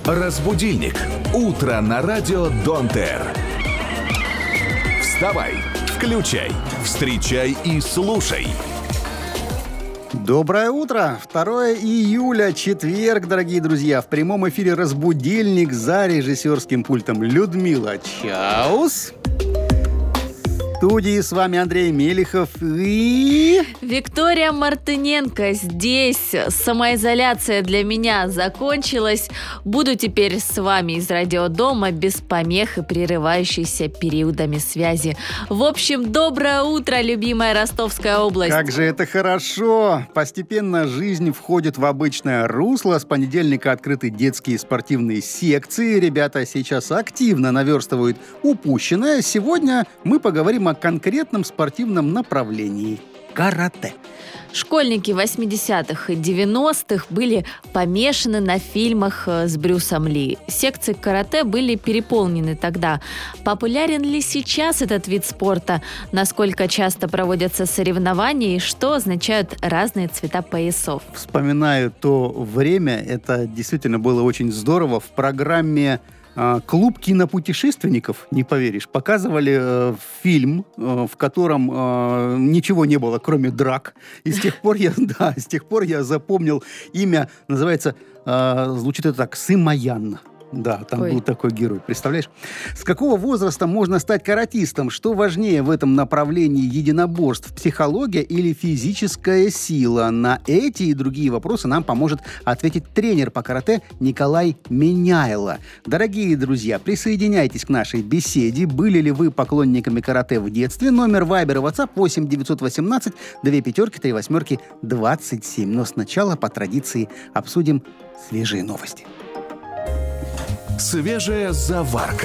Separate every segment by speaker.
Speaker 1: Разбудильник. Утро на радио Донтер. Вставай, включай, встречай и слушай.
Speaker 2: Доброе утро! 2 июля, четверг, дорогие друзья. В прямом эфире «Разбудильник», за режиссерским пультом Людмила Чаус. В студии с вами Андрей Мелихов и...
Speaker 3: Виктория Мартыненко здесь. Самоизоляция для меня закончилась. Буду теперь с вами из радиодома без помех и прерывающейся периодами связи. В общем, доброе утро, любимая Ростовская область.
Speaker 2: Как же это хорошо! Постепенно жизнь входит в обычное русло. С понедельника открыты детские спортивные секции. Ребята сейчас активно наверстывают упущенное. Сегодня мы поговорим о конкретном спортивном направлении – карате.
Speaker 3: Школьники 80-х и 90-х были помешаны на фильмах с Брюсом Ли. Секции карате были переполнены тогда. Популярен ли сейчас этот вид спорта? Насколько часто проводятся соревнования и что означают разные цвета поясов?
Speaker 2: Вспоминаю то время, это действительно было очень здорово. В программе «Клуб кинопутешественников», не поверишь, показывали фильм, в котором ничего не было, кроме драк. И с тех пор я запомнил имя, называется, звучит это так, Сымаян. Да, там был такой герой, представляешь? С какого возраста можно стать каратистом? Что важнее в этом направлении единоборств? Психология или физическая сила? На эти и другие вопросы нам поможет ответить тренер по карате Николай Меняйло. Дорогие друзья, присоединяйтесь к нашей беседе. Были ли вы поклонниками карате в детстве? Номер Вайбер и WhatsApp 8 918 2 пятерки 3 восьмерки 27. Но сначала по традиции обсудим свежие новости.
Speaker 1: Свежая заварка.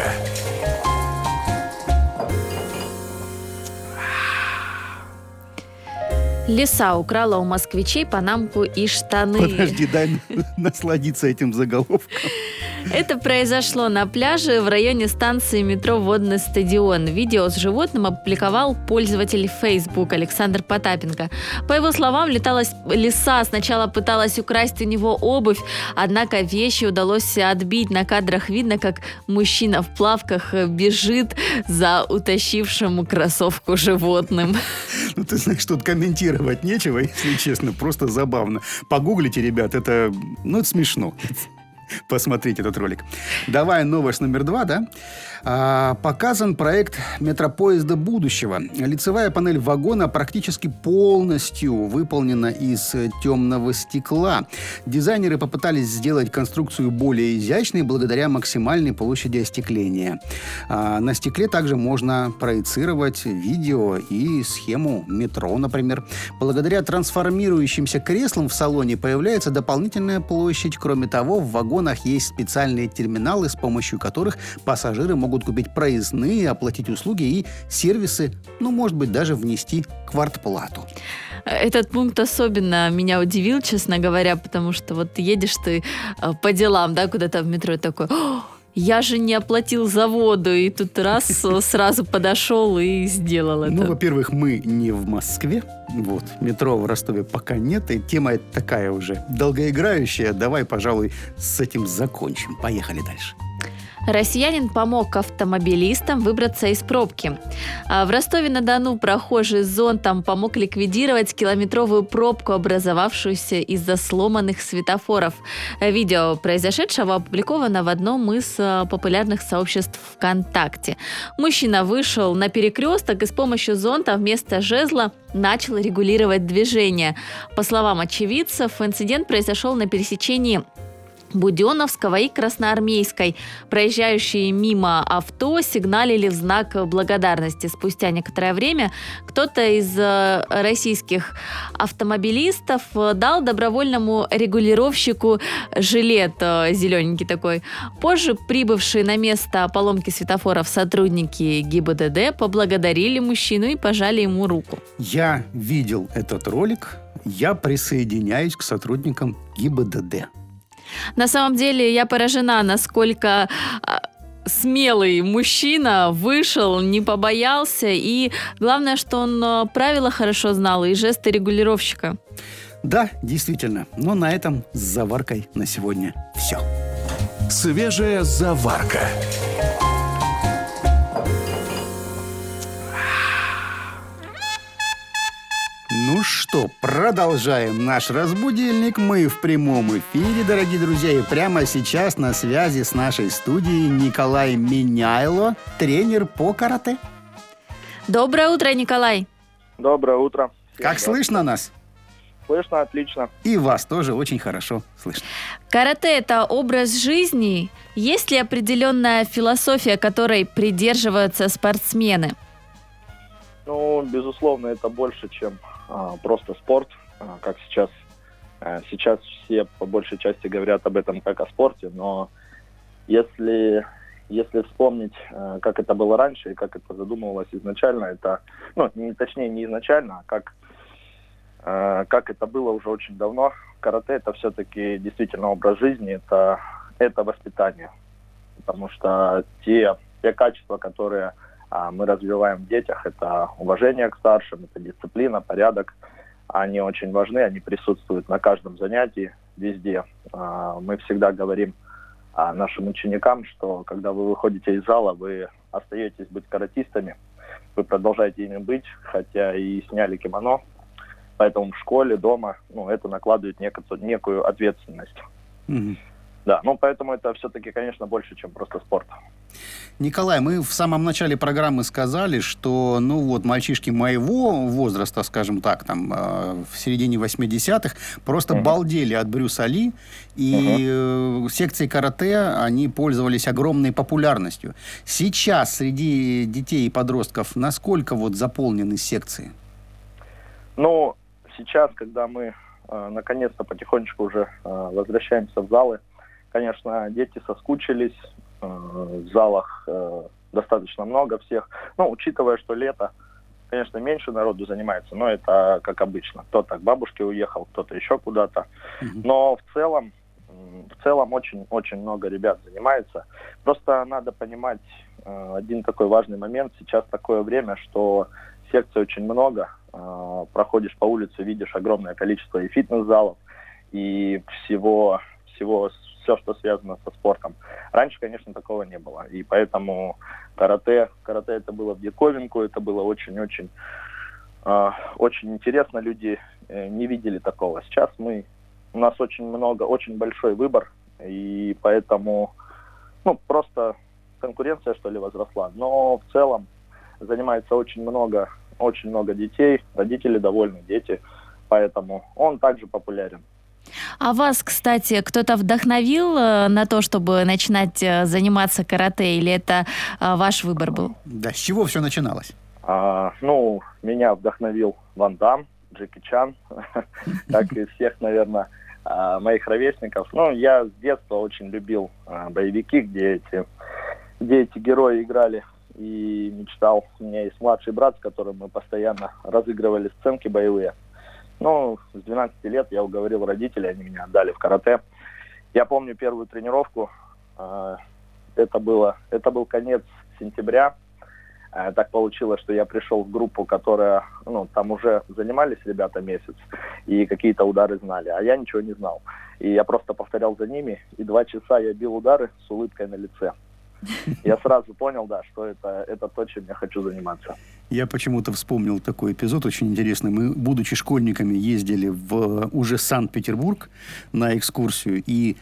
Speaker 3: Лиса украла у москвичей панамку и штаны.
Speaker 2: Подожди, дай насладиться этим заголовком.
Speaker 3: Это произошло на пляже в районе станции метро «Водный стадион». Видео с животным опубликовал пользователь Facebook Александр Потапенко. По его словам, лиса сначала пыталась украсть у него обувь, однако вещи удалось отбить. На кадрах видно, как мужчина в плавках бежит за утащившим кроссовку животным.
Speaker 2: Ну, ты знаешь, тут комментировать нечего, если честно, просто забавно. Погуглите, ребят, это смешно. Посмотрите этот ролик. Давай новость номер 2, да? Показан проект метропоезда будущего. Лицевая панель вагона практически полностью выполнена из темного стекла. Дизайнеры попытались сделать конструкцию более изящной благодаря максимальной площади остекления. На стекле также можно проецировать видео и схему метро, например. Благодаря трансформирующимся креслам в салоне появляется дополнительная площадь. Кроме того, в вагонах есть специальные терминалы, с помощью которых пассажиры могут купить проездные, оплатить услуги и сервисы, может быть, даже внести квартплату.
Speaker 3: Этот пункт особенно меня удивил, честно говоря, потому что вот едешь ты по делам, да, куда-то в метро и такой... Я же не оплатил за воду, и тут сразу подошел и сделал это.
Speaker 2: Во-первых, мы не в Москве, метро в Ростове пока нет, и тема такая уже долгоиграющая. Давай, пожалуй, с этим закончим. Поехали дальше.
Speaker 3: Россиянин помог автомобилистам выбраться из пробки. В Ростове-на-Дону прохожий с зонтом помог ликвидировать километровую пробку, образовавшуюся из-за сломанных светофоров. Видео произошедшего опубликовано в одном из популярных сообществ ВКонтакте. Мужчина вышел на перекресток и с помощью зонта вместо жезла начал регулировать движение. По словам очевидцев, инцидент произошел на пересечении Буденновского и Красноармейской. Проезжающие мимо авто сигналили в знак благодарности. Спустя некоторое время кто-то из российских автомобилистов дал добровольному регулировщику жилет зелененький такой. Позже прибывшие на место поломки светофоров сотрудники ГИБДД поблагодарили мужчину и пожали ему руку.
Speaker 2: Я видел этот ролик. Я присоединяюсь к сотрудникам ГИБДД.
Speaker 3: На самом деле я поражена, насколько смелый мужчина вышел, не побоялся. И главное, что он правила хорошо знал и жесты регулировщика.
Speaker 2: Да, действительно. Но на этом с заваркой на сегодня все.
Speaker 1: Свежая заварка.
Speaker 2: Ну что, продолжаем наш разбудильник. Мы в прямом эфире, дорогие друзья. И прямо сейчас на связи с нашей студией Николай Меняйло, тренер по карате.
Speaker 3: Доброе утро, Николай.
Speaker 4: Доброе утро.
Speaker 2: Как слышно нас?
Speaker 4: Слышно, отлично.
Speaker 2: И вас тоже очень хорошо слышно.
Speaker 3: Карате – это образ жизни. Есть ли определенная философия, которой придерживаются спортсмены?
Speaker 4: Ну, безусловно, это больше, чем просто спорт, как сейчас. Сейчас все по большей части говорят об этом как о спорте, но если вспомнить, как это было раньше и как это задумывалось изначально, это, не изначально, а как это было уже очень давно. Карате – это все-таки действительно образ жизни, это воспитание. Потому что те качества, которые мы развиваем в детях, это уважение к старшим, это дисциплина, порядок. Они очень важны, они присутствуют на каждом занятии, везде. Мы всегда говорим нашим ученикам, что когда вы выходите из зала, вы остаетесь быть каратистами, вы продолжаете ими быть, хотя и сняли кимоно. Поэтому в школе, дома, это накладывает некую ответственность.
Speaker 2: Угу.
Speaker 4: Да, поэтому это все-таки, конечно, больше, чем просто спорт.
Speaker 2: Николай, мы в самом начале программы сказали, что, мальчишки моего возраста, скажем так, там, в середине 80-х, просто балдели от Брюса Ли, и секции карате, они пользовались огромной популярностью. Сейчас среди детей и подростков насколько заполнены секции?
Speaker 4: Сейчас, когда мы наконец-то потихонечку уже возвращаемся в залы, конечно, дети соскучились, в залах достаточно много всех. Учитывая, что лето, конечно, меньше народу занимается, но это как обычно. Кто-то к бабушке уехал, кто-то еще куда-то. Но в целом очень много ребят занимается. Просто надо понимать один такой важный момент. Сейчас такое время, что секций очень много. Проходишь по улице, видишь огромное количество и фитнес-залов, и всего, все, что связано со спортом. Раньше, конечно, такого не было. И поэтому карате это было в диковинку, это было очень-очень очень интересно. Люди не видели такого. Сейчас у нас очень большой выбор, и поэтому просто конкуренция, что ли, возросла. Но в целом занимается очень много детей, родители довольны, дети, поэтому он также популярен.
Speaker 3: А вас, кстати, кто-то вдохновил на то, чтобы начинать заниматься карате, или это ваш выбор был?
Speaker 2: Да, с чего все начиналось?
Speaker 4: Меня вдохновил Ван Дам, Джеки Чан, как и всех, наверное, моих ровесников. Я с детства очень любил боевики, где эти герои играли, и мечтал. У меня есть младший брат, с которым мы постоянно разыгрывали сценки боевые. С 12 лет я уговорил родителей, они меня отдали в карате. Я помню первую тренировку. Это был конец сентября. Так получилось, что я пришел в группу, которая, там уже занимались ребята месяц, и какие-то удары знали, а я ничего не знал. И я просто повторял за ними, и 2 часа я бил удары с улыбкой на лице. Я сразу понял, что это то, чем я хочу заниматься.
Speaker 2: Я почему-то вспомнил такой эпизод очень интересный. Мы, будучи школьниками, ездили в уже Санкт-Петербург на экскурсию, и,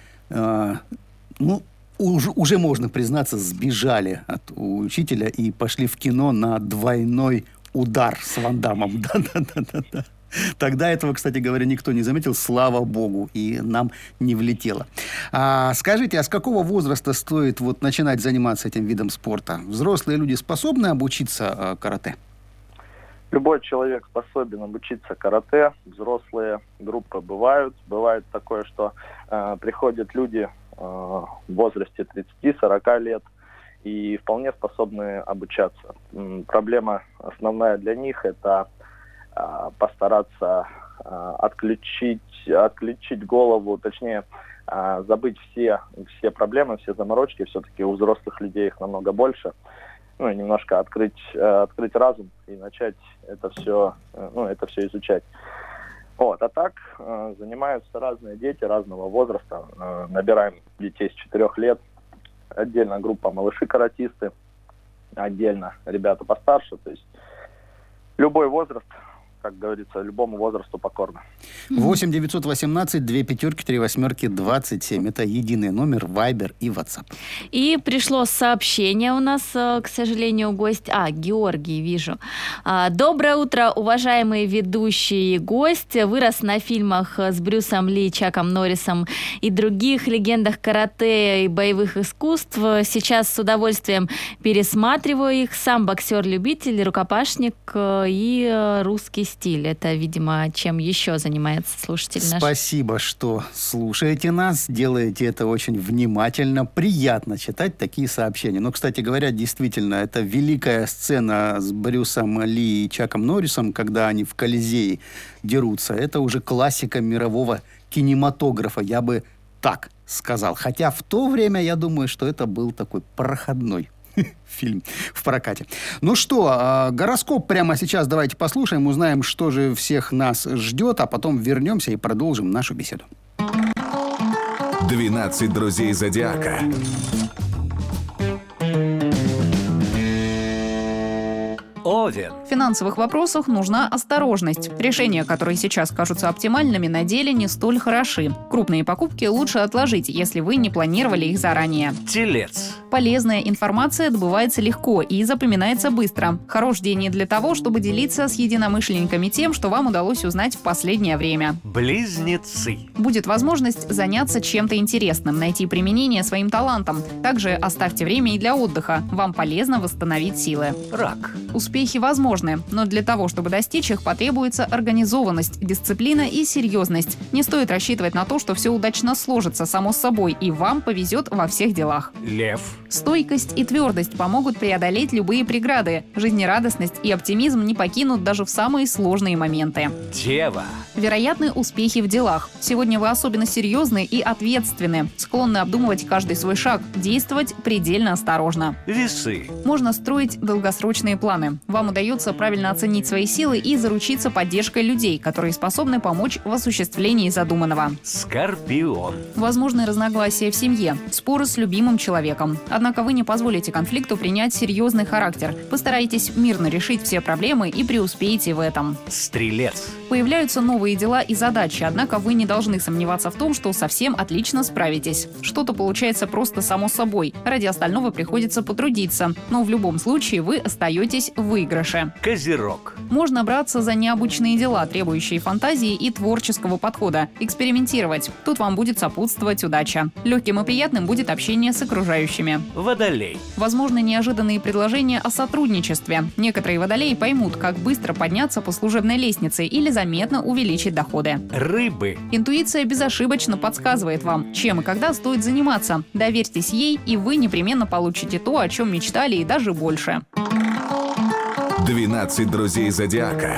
Speaker 2: уже можно признаться, сбежали от учителя и пошли в кино на двойной удар с Ван Дамом. Да. Тогда этого, кстати говоря, никто не заметил, слава богу, и нам не влетело. Скажите, а с какого возраста стоит начинать заниматься этим видом спорта? Взрослые люди способны обучиться карате?
Speaker 4: Любой человек способен обучиться карате. Взрослые группы бывают. Бывает такое, что приходят люди в возрасте 30-40 лет и вполне способны обучаться. Проблема основная для них – это постараться отключить голову, точнее, забыть все проблемы, все заморочки. Все-таки у взрослых людей их намного больше. И немножко открыть разум и начать это все изучать. Вот, а так занимаются разные дети разного возраста. Набираем детей с 4 лет. Отдельно группа малыши-каратисты, отдельно ребята постарше. То есть любой возраст, как говорится, любому возрасту покорно.
Speaker 2: 8 918 2 5 3 8 27. Это единый номер Viber и WhatsApp.
Speaker 3: И пришло сообщение у нас, к сожалению, гость. Георгий, вижу. Доброе утро, уважаемые ведущие и гость. Вырос на фильмах с Брюсом Ли, Чаком Норрисом и других легендах карате и боевых искусств. Сейчас с удовольствием пересматриваю их. Сам боксер-любитель, рукопашник и русский стиль. Это, видимо, чем еще занимается слушатель наш.
Speaker 2: Спасибо, что слушаете нас, делаете это очень внимательно. Приятно читать такие сообщения. Но, кстати говоря, действительно, это великая сцена с Брюсом Ли и Чаком Норрисом, когда они в Колизее дерутся. Это уже классика мирового кинематографа, я бы так сказал. Хотя в то время, я думаю, что это был такой проходной фильм в прокате. Ну что, гороскоп прямо сейчас давайте послушаем, узнаем, что же всех нас ждет, а потом вернемся и продолжим нашу беседу.
Speaker 1: 12 друзей Зодиака.
Speaker 5: Овен.
Speaker 6: В финансовых вопросах нужна осторожность. Решения, которые сейчас кажутся оптимальными, на деле не столь хороши. Крупные покупки лучше отложить, если вы не планировали их заранее.
Speaker 5: Телец.
Speaker 6: Полезная информация добывается легко и запоминается быстро. Хорош день не для того, чтобы делиться с единомышленниками тем, что вам удалось узнать в последнее время.
Speaker 5: Близнецы.
Speaker 6: Будет возможность заняться чем-то интересным, найти применение своим талантам. Также оставьте время и для отдыха. Вам полезно восстановить силы.
Speaker 5: Рак.
Speaker 6: Успехи возможны, но для того, чтобы достичь их, потребуется организованность, дисциплина и серьезность. Не стоит рассчитывать на то, что все удачно сложится само собой, и вам повезет во всех делах.
Speaker 5: Лев.
Speaker 6: Стойкость и твердость помогут преодолеть любые преграды. Жизнерадостность и оптимизм не покинут даже в самые сложные моменты.
Speaker 5: Дева.
Speaker 6: Вероятны успехи в делах. Сегодня вы особенно серьезны и ответственны, склонны обдумывать каждый свой шаг, действовать предельно осторожно.
Speaker 5: Весы.
Speaker 6: Можно строить долгосрочные планы. Вам удается правильно оценить свои силы и заручиться поддержкой людей, которые способны помочь в осуществлении задуманного.
Speaker 5: Скорпион.
Speaker 6: Возможны разногласия в семье, споры с любимым человеком. Однако вы не позволите конфликту принять серьезный характер. Постарайтесь мирно решить все проблемы и преуспейте в этом.
Speaker 5: Стрелец.
Speaker 6: Появляются новые дела и задачи, однако вы не должны сомневаться в том, что совсем отлично справитесь. Что-то получается просто само собой. Ради остального приходится потрудиться. Но в любом случае вы остаетесь в выигрыше.
Speaker 5: Козерог.
Speaker 6: Можно браться за необычные дела, требующие фантазии и творческого подхода. Экспериментировать. Тут вам будет сопутствовать удача. Легким и приятным будет общение с окружающими.
Speaker 5: Водолей.
Speaker 6: Возможны неожиданные предложения о сотрудничестве. Некоторые водолеи поймут, как быстро подняться по служебной лестнице или заметно увеличить доходы.
Speaker 5: Рыбы.
Speaker 6: Интуиция безошибочно подсказывает вам, чем и когда стоит заниматься. Доверьтесь ей, и вы непременно получите то, о чем мечтали, и даже больше.
Speaker 1: 12 друзей Зодиака.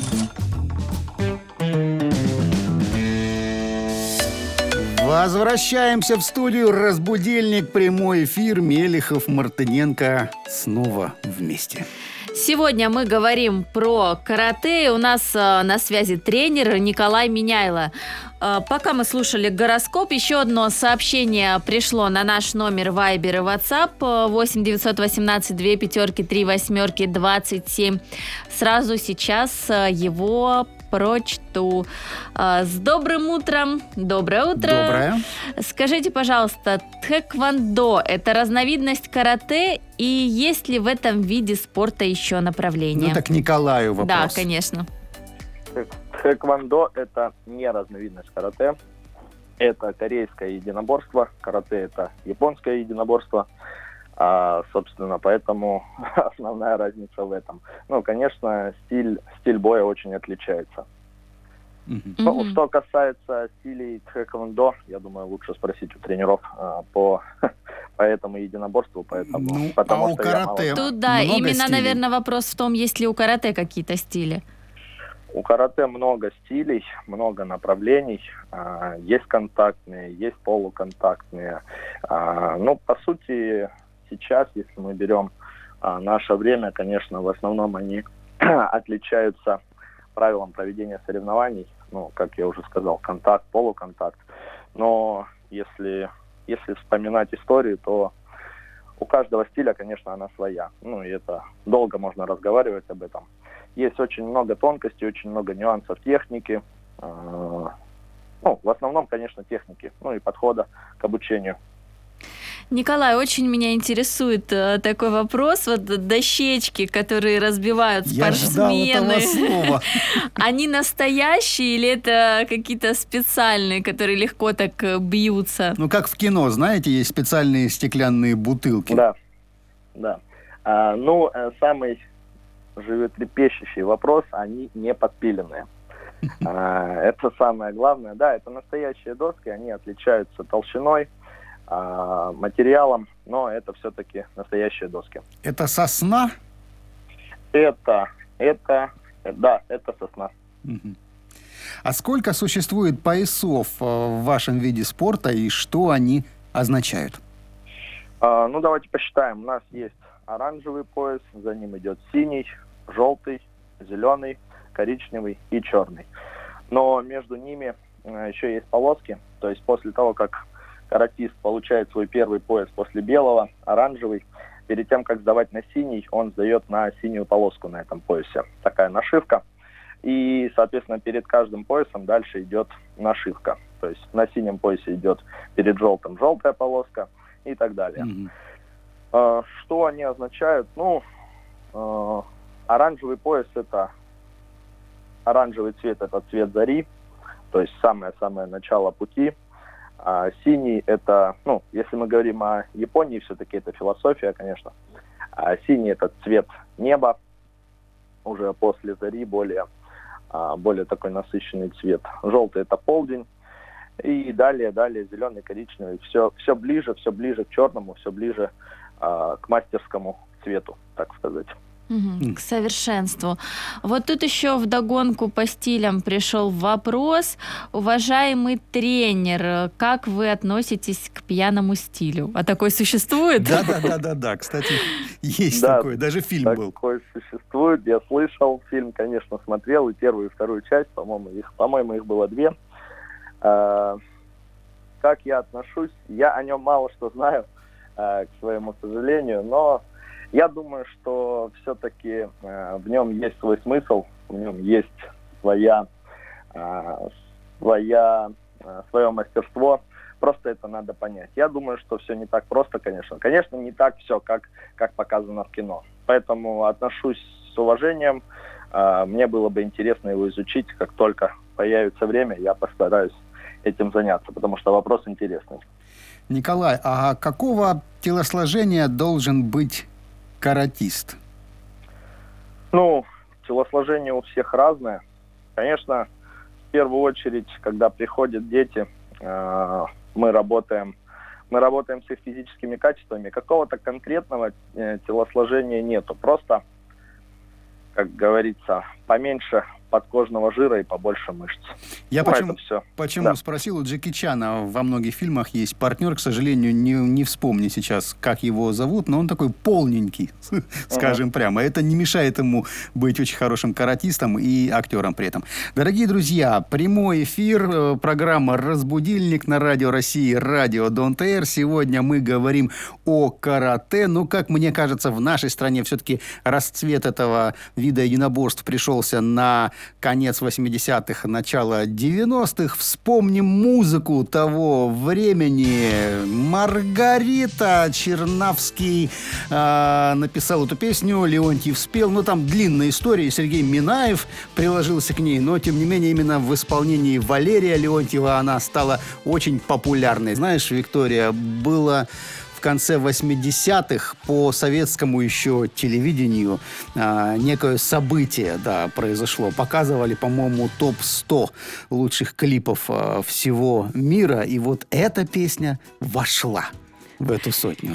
Speaker 2: Возвращаемся в студию. Разбудильник, прямой эфир. Мелехов, Мартыненко снова вместе.
Speaker 3: Сегодня мы говорим про карате. У нас на связи тренер Николай Меняйло. Пока мы слушали гороскоп, еще одно сообщение пришло на наш номер Viber и WhatsApp 8 918 2 5 3 8 27. Сразу сейчас его прочту. С добрым утром. Доброе утро.
Speaker 2: Доброе.
Speaker 3: Скажите, пожалуйста, тхэквондо – это разновидность карате, и есть ли в этом виде спорта еще направление?
Speaker 2: Ну так Николаю вопрос.
Speaker 3: Да, конечно.
Speaker 4: Тхэквондо – это не разновидность карате. Это корейское единоборство. Карате – это японское единоборство. Собственно, поэтому основная разница в этом. Ну, конечно, стиль боя очень отличается. Ну, что касается стилей тхэквондо, я думаю, лучше спросить у тренеров по этому единоборству. Потому
Speaker 2: у
Speaker 4: что
Speaker 2: карате
Speaker 3: Тут, да,
Speaker 2: много
Speaker 3: именно,
Speaker 2: стилей?
Speaker 3: наверное, вопрос в том, есть ли у карате какие-то стили.
Speaker 4: У карате много стилей, много направлений. Есть контактные, есть полуконтактные. Ну, по сути, сейчас, если мы берем наше время, конечно, в основном они отличаются правилам проведения соревнований. ну, как я уже сказал, контакт, полуконтакт. Но если вспоминать историю, то у каждого стиля, конечно, она своя. Ну, и это долго можно разговаривать об этом. Есть очень много тонкостей, очень много нюансов техники. Ну, в основном, конечно, техники, ну и подхода к обучению.
Speaker 3: Николай, очень меня интересует такой вопрос. Вот дощечки, которые разбивают спортсмены.
Speaker 2: Я ждал этого слова.
Speaker 3: Они настоящие или это какие-то специальные, которые легко так бьются?
Speaker 2: Ну, как в кино, знаете, есть специальные стеклянные бутылки.
Speaker 4: Да. Самый животрепещущий вопрос, они не подпиленные. Это самое главное. Да, это настоящие доски, они отличаются толщиной, материалом, но это все-таки настоящие доски.
Speaker 2: Это сосна?
Speaker 4: Это сосна.
Speaker 2: А сколько существует поясов в вашем виде спорта и что они означают?
Speaker 4: Давайте посчитаем. У нас есть оранжевый пояс, за ним идет синий, желтый, зеленый, коричневый и черный. Но между ними еще есть полоски. То есть после того, как каратист получает свой первый пояс после белого, оранжевый, перед тем, как сдавать на синий, он сдает на синюю полоску на этом поясе. Такая нашивка. И, соответственно, перед каждым поясом дальше идет нашивка. То есть на синем поясе идет перед желтым желтая полоска и так далее. Что они означают? Оранжевый пояс – это оранжевый цвет – это цвет зари, то есть самое-самое начало пути. А синий – это, если мы говорим о Японии, все-таки это философия, конечно. А синий – это цвет неба, уже после зари более такой насыщенный цвет. Желтый – это полдень. И далее зеленый, коричневый. Все ближе к черному, все ближе к мастерскому цвету, так сказать.
Speaker 3: К совершенству. Вот тут еще вдогонку по стилям пришел вопрос. Уважаемый тренер, как вы относитесь к пьяному стилю? А такой существует?
Speaker 2: Да. Кстати, есть такой. Даже фильм был.
Speaker 4: Такой существует. Я слышал. Фильм, конечно, смотрел. И первую, и вторую часть. По-моему, их было 2. Как я отношусь? Я о нем мало что знаю, к своему сожалению. Но я думаю, что все-таки в нем есть свой смысл, в нем есть свое мастерство. Просто это надо понять. Я думаю, что все не так просто, конечно. Конечно, не так все, как показано в кино. Поэтому отношусь с уважением. Мне было бы интересно его изучить. Как только появится время, я постараюсь этим заняться, потому что вопрос интересный.
Speaker 2: Николай, а какого телосложения должен быть каратист?
Speaker 4: Телосложение у всех разное. Конечно, в первую очередь, когда приходят дети, мы работаем с их физическими качествами. Какого-то конкретного телосложения нету. Просто, как говорится, поменьше подкожного жира и побольше мышц.
Speaker 2: Я почему спросил, у Джеки Чана во многих фильмах есть партнер, к сожалению, не вспомню сейчас, как его зовут, но он такой полненький, скажем прямо. Это не мешает ему быть очень хорошим каратистом и актером при этом. Дорогие друзья, прямой эфир, программа «Разбудильник» на Радио России, Радио Don't Air. Сегодня мы говорим о карате. Как мне кажется, в нашей стране все-таки расцвет этого вида единоборств пришелся на конец 80-х, начало 90-х. Вспомним музыку того времени. Маргарита Чернавский написал эту песню, Леонтьев спел. Там длинная история, Сергей Минаев приложился к ней, но, тем не менее, именно в исполнении Валерия Леонтьева она стала очень популярной. Знаешь, Виктория, было в конце 80-х по советскому еще телевидению некое событие, произошло. Показывали, по-моему, топ-100 лучших клипов всего мира. И вот эта песня вошла в эту сотню,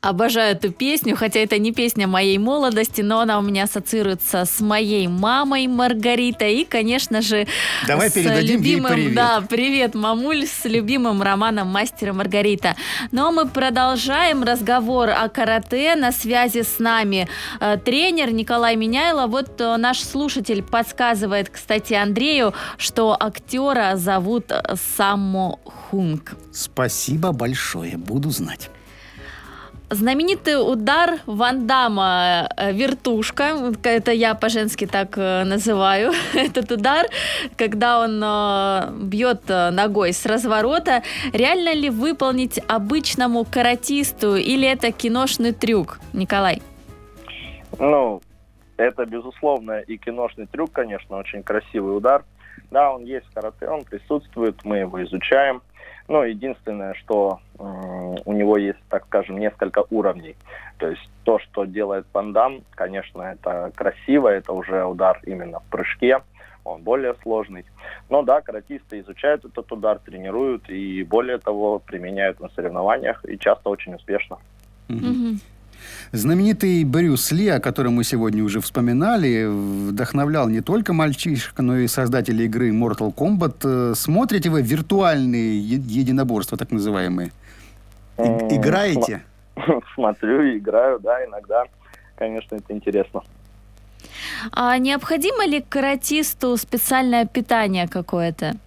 Speaker 3: Обожаю эту песню, хотя это не песня моей молодости, но она у меня ассоциируется с моей мамой Маргаритой и, конечно же,
Speaker 2: Давай
Speaker 3: с
Speaker 2: передадим ей
Speaker 3: любимым,
Speaker 2: привет.
Speaker 3: да, привет, мамуль, с любимым романом «Мастер и Маргарита». Но мы продолжаем разговор о карате. На связи с нами тренер Николай Меняйло. Вот наш слушатель подсказывает, кстати, Андрею, что актера зовут Саммо Хунг.
Speaker 2: Спасибо большое, буду знать.
Speaker 3: Знаменитый удар Ван Дамма «Вертушка», это я по-женски так называю этот удар, когда он бьет ногой с разворота. Реально ли выполнить обычному каратисту или это киношный трюк, Николай?
Speaker 4: Ну, это, безусловно, и киношный трюк, конечно, очень красивый удар. Да, он есть в карате, он присутствует, мы его изучаем. Но единственное, что у него есть, так скажем, несколько уровней. То есть то, что делает Ван Дам, конечно, это красиво, это уже удар именно в прыжке, он более сложный. Но да, каратисты изучают этот удар, тренируют и более того применяют на соревнованиях и часто очень успешно.
Speaker 3: Мгм.
Speaker 2: Знаменитый Брюс Ли, о котором мы сегодня уже вспоминали, вдохновлял не только мальчишек, но и создателей игры Mortal Kombat. Смотрите вы виртуальные единоборства, так называемые? Играете?
Speaker 4: Смотрю и играю, да, иногда. Конечно, это интересно.
Speaker 3: А необходимо ли каратисту специальное питание какое-то?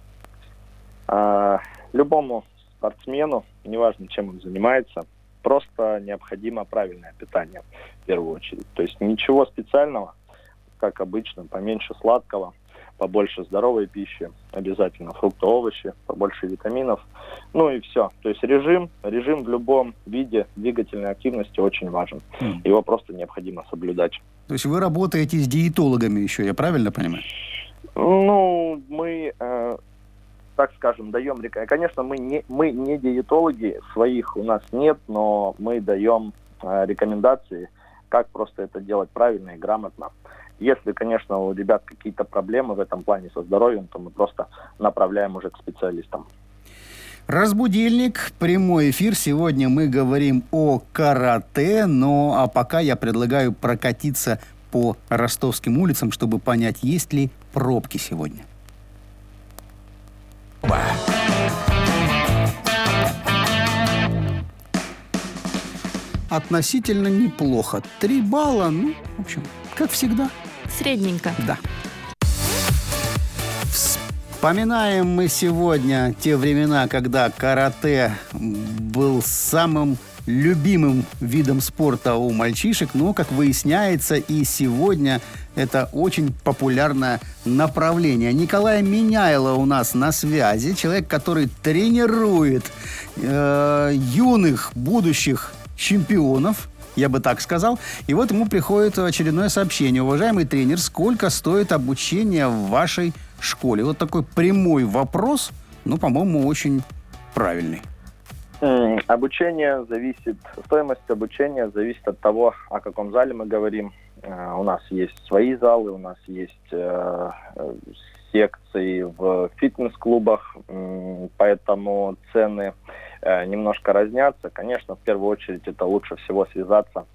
Speaker 4: Любому спортсмену, неважно, чем он занимается, просто необходимо правильное питание в первую очередь. То есть ничего специального, как обычно, поменьше сладкого, побольше здоровой пищи, обязательно фрукты, овощи, побольше витаминов, ну и все. То есть режим в любом виде двигательной активности очень важен. Его просто необходимо соблюдать.
Speaker 2: То есть вы работаете с диетологами еще, я правильно понимаю?
Speaker 4: Ну, мы, так скажем, даем рекомендации. Конечно, мы не диетологи, своих у нас нет, но мы даем рекомендации, как просто это делать правильно и грамотно. Если, конечно, у ребят какие-то проблемы в этом плане со здоровьем, то мы просто направляем уже к специалистам.
Speaker 2: Разбудильник, прямой эфир. Сегодня мы говорим о карате, а пока я предлагаю прокатиться по ростовским улицам, чтобы понять, есть ли пробки сегодня. Относительно неплохо. 3 балла, в общем, как всегда.
Speaker 3: Средненько.
Speaker 2: Да. Вспоминаем мы сегодня те времена, когда карате был самым любимым видом спорта у мальчишек, но, как выясняется, и сегодня это очень популярное направление. Николай Меняйло у нас на связи, человек, который тренирует юных будущих чемпионов, я бы так сказал. И вот ему приходит очередное сообщение. Уважаемый тренер, сколько стоит обучение в вашей школе? Вот такой прямой вопрос, по-моему, очень правильный.
Speaker 4: Стоимость обучения зависит от того, о каком зале мы говорим. У нас есть свои залы, у нас есть секции в фитнес-клубах, поэтому цены немножко разнятся. Конечно, в первую очередь это лучше всего связаться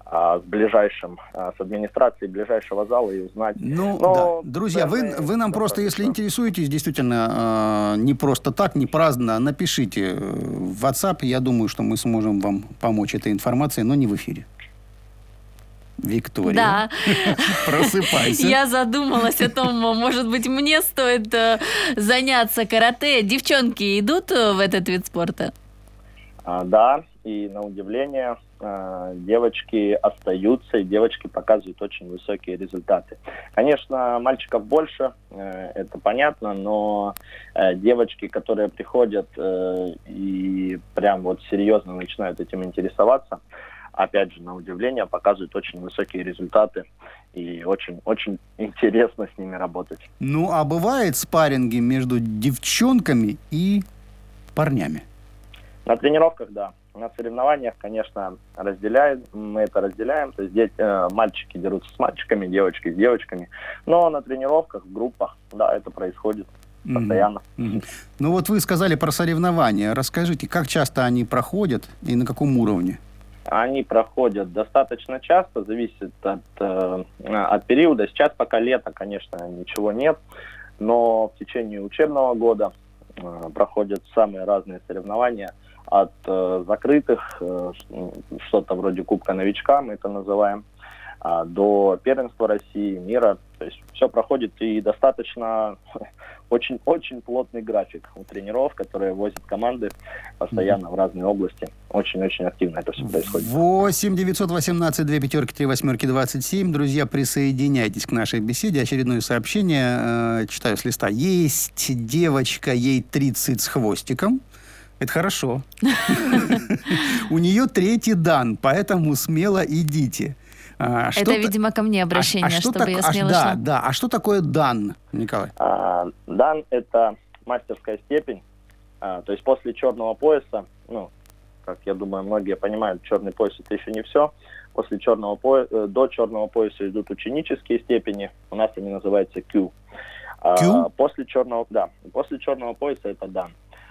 Speaker 4: с администрацией ближайшего зала и узнать.
Speaker 2: Да. Друзья, вы нам просто, если интересуетесь, действительно, не просто так, не праздно, напишите в WhatsApp. Я думаю, что мы сможем вам помочь этой информацией, но не в эфире. Виктория,
Speaker 3: да.
Speaker 2: Просыпайся.
Speaker 3: Я задумалась о том, может быть, мне стоит заняться карате. Девчонки идут в этот вид спорта?
Speaker 4: Да, и на удивление девочки остаются, и девочки показывают очень высокие результаты. Конечно, мальчиков больше, это понятно, но девочки, которые приходят и прям вот серьезно начинают этим интересоваться, опять же, на удивление, показывают очень высокие результаты. И очень интересно с ними работать.
Speaker 2: А бывают спарринги между девчонками и парнями?
Speaker 4: На тренировках, да. На соревнованиях, конечно, мы это разделяем. То есть мальчики дерутся с мальчиками, девочки с девочками. Но на тренировках, в группах, да, это происходит постоянно.
Speaker 2: Вот вы сказали про соревнования. Расскажите, как часто они проходят и на каком уровне?
Speaker 4: Они проходят достаточно часто, зависит от периода. Сейчас пока лето, конечно, ничего нет, но в течение учебного года проходят самые разные соревнования, от закрытых, что-то вроде Кубка новичка, мы это называем, до первенства России, мира. То есть все проходит, и достаточно очень плотный график у тренеров, которые возят команды постоянно в разные области. Очень активно это все происходит.
Speaker 2: 8 918 2 5 3 8 27. Друзья, присоединяйтесь к нашей беседе. Очередное сообщение. Читаю с листа. Есть девочка, ей 30 с хвостиком. Это хорошо. У нее 3-й дан, поэтому смело идите.
Speaker 3: Это, видимо, ко мне обращение, чтобы я смело шла.
Speaker 2: Да. А что такое дан, Николай?
Speaker 4: Дан – это мастерская степень. То есть после черного пояса, как я думаю, многие понимают, черный пояс – это еще не все. После черного пояса, до черного пояса идут ученические степени. У нас они называются Q. После черного пояса это дан.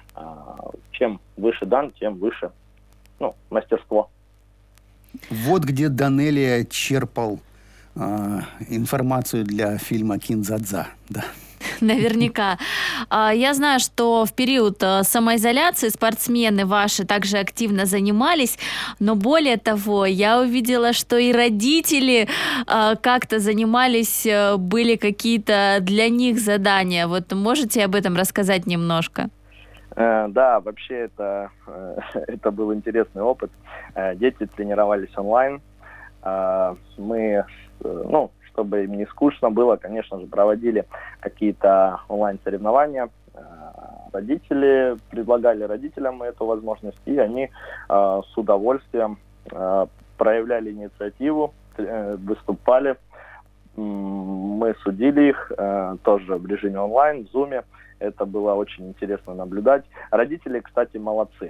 Speaker 4: Чем выше дан, тем выше мастерство.
Speaker 2: Вот где Данелия черпал информацию для фильма «Кин-дза-дза». Да.
Speaker 3: Наверняка. Я знаю, что в период самоизоляции спортсмены ваши также активно занимались, но более того, я увидела, что и родители как-то занимались, были какие-то для них задания. Вот можете об этом рассказать немножко?
Speaker 4: Да, вообще это был интересный опыт. Дети тренировались онлайн. Мы, чтобы им не скучно было, конечно же, проводили какие-то онлайн-соревнования. Родители предлагали родителям эту возможность, и они с удовольствием проявляли инициативу, выступали. Мы судили их тоже в режиме онлайн, в Zoom. Это было очень интересно наблюдать. Родители, кстати, молодцы.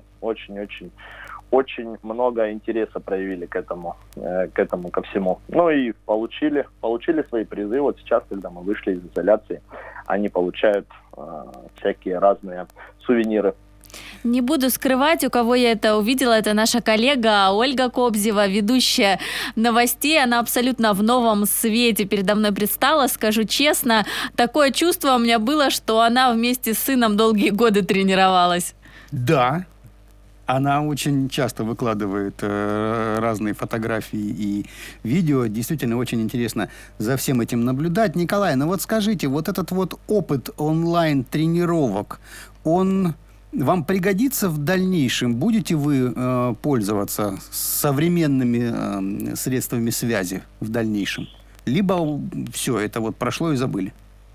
Speaker 4: Очень много интереса проявили к этому, ко всему. И получили свои призы. Вот сейчас, когда мы вышли из изоляции, они получают всякие разные сувениры.
Speaker 3: Не буду скрывать, у кого я это увидела, это наша коллега Ольга Кобзева, ведущая новостей. Она абсолютно в новом свете передо мной предстала, скажу честно. Такое чувство у меня было, что она вместе с сыном долгие годы тренировалась.
Speaker 2: Да, она очень часто выкладывает разные фотографии и видео. Действительно, очень интересно за всем этим наблюдать. Николай, вот скажите, вот этот вот опыт онлайн-тренировок, он вам пригодится в дальнейшем? Будете вы пользоваться современными средствами связи в дальнейшем? Либо все, это вот прошло и забыли?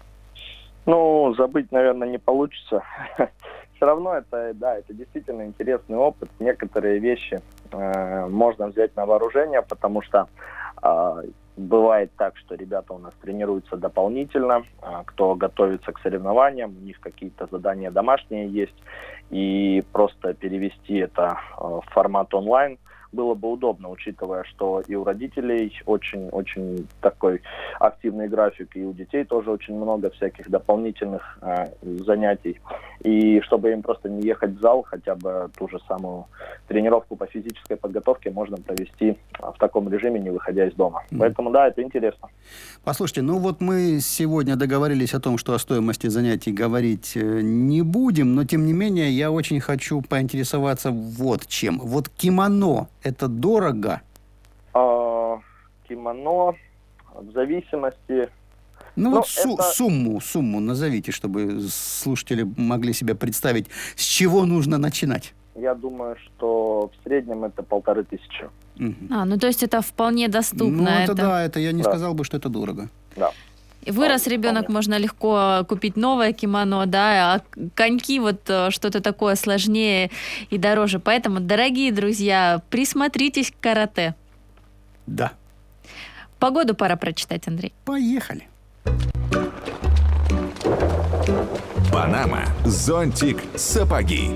Speaker 4: Забыть, наверное, не получится. Все равно это действительно интересный опыт. Некоторые вещи можно взять на вооружение, потому что бывает так, что ребята у нас тренируются дополнительно, кто готовится к соревнованиям, у них какие-то задания домашние есть, и просто перевести это в формат онлайн было бы удобно, учитывая, что и у родителей очень такой активный график, и у детей тоже очень много всяких дополнительных занятий. И чтобы им просто не ехать в зал, хотя бы ту же самую тренировку по физической подготовке можно провести в таком режиме, не выходя из дома. Поэтому, да, это интересно.
Speaker 2: Послушайте, мы сегодня договорились о том, что о стоимости занятий говорить не будем, но, тем не менее, я очень хочу поинтересоваться вот чем. Вот кимоно – это дорого?
Speaker 4: Кимоно в зависимости...
Speaker 2: Сумму назовите, чтобы слушатели могли себе представить, с чего нужно начинать.
Speaker 4: Я думаю, что в среднем это 1500.
Speaker 3: То есть это вполне доступно.
Speaker 2: Это я не сказал бы, что это дорого.
Speaker 4: Да.
Speaker 3: И вырос ребенок, можно легко купить новое кимоно, да, а коньки что-то такое сложнее и дороже. Поэтому, дорогие друзья, присмотритесь к карате.
Speaker 2: Да.
Speaker 3: Погоду пора прочитать, Андрей.
Speaker 2: Поехали.
Speaker 1: Панама, зонтик, сапоги.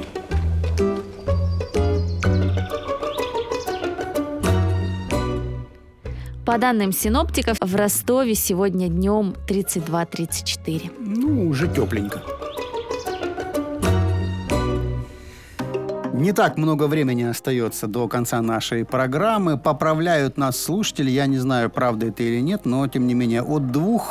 Speaker 3: По данным синоптиков, в Ростове сегодня днем 32-34.
Speaker 2: Уже тепленько. Не так много времени остается до конца нашей программы. Поправляют нас слушатели, я не знаю, правда это или нет, но, тем не менее, от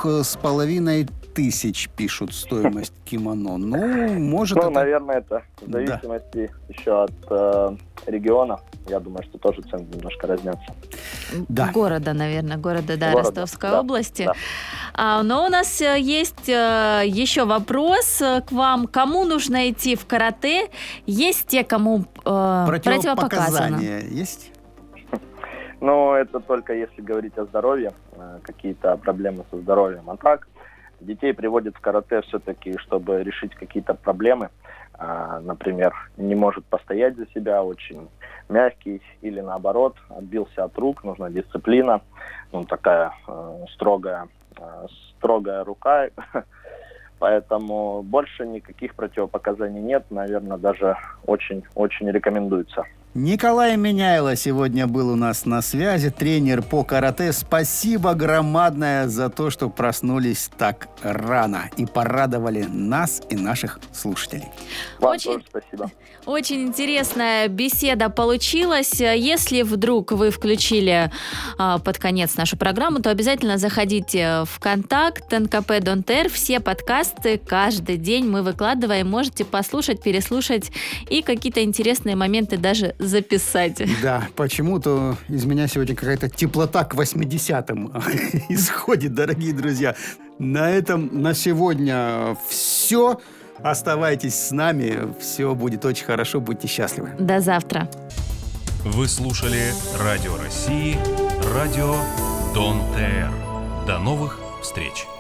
Speaker 2: 2500 пишут стоимость кимоно. Ну, может, это...
Speaker 4: наверное, это в зависимости еще от региона. Я думаю, что тоже цены немножко разнятся.
Speaker 2: Да.
Speaker 3: Города, Ростовской области.
Speaker 4: Да.
Speaker 3: Но у нас есть еще вопрос к вам. Кому нужно идти в карате? Есть те, кому противопоказано?
Speaker 2: Есть?
Speaker 4: Ну, это только если говорить о здоровье, какие-то проблемы со здоровьем. А так, детей приводят в карате все-таки, чтобы решить какие-то проблемы. Например, не может постоять за себя, очень мягкий, или наоборот, отбился от рук, нужна дисциплина, такая строгая рука. Поэтому больше никаких противопоказаний нет, наверное, даже очень рекомендуется.
Speaker 2: Николай Меняйло сегодня был у нас на связи, тренер по карате. Спасибо громадное за то, что проснулись так рано и порадовали нас и наших слушателей.
Speaker 4: Вам тоже спасибо.
Speaker 3: Очень интересная беседа получилась. Если вдруг вы включили под конец нашу программу, то обязательно заходите в ВКонтакт, НКП Донтер. Все подкасты каждый день мы выкладываем. Можете послушать, переслушать и какие-то интересные моменты даже записать.
Speaker 2: Да, почему-то из меня сегодня какая-то теплота к 80-м исходит, дорогие друзья. На этом на сегодня все. Оставайтесь с нами. Все будет очень хорошо. Будьте счастливы.
Speaker 3: До завтра.
Speaker 7: Вы слушали Радио России, радио Дон ТР. До новых встреч.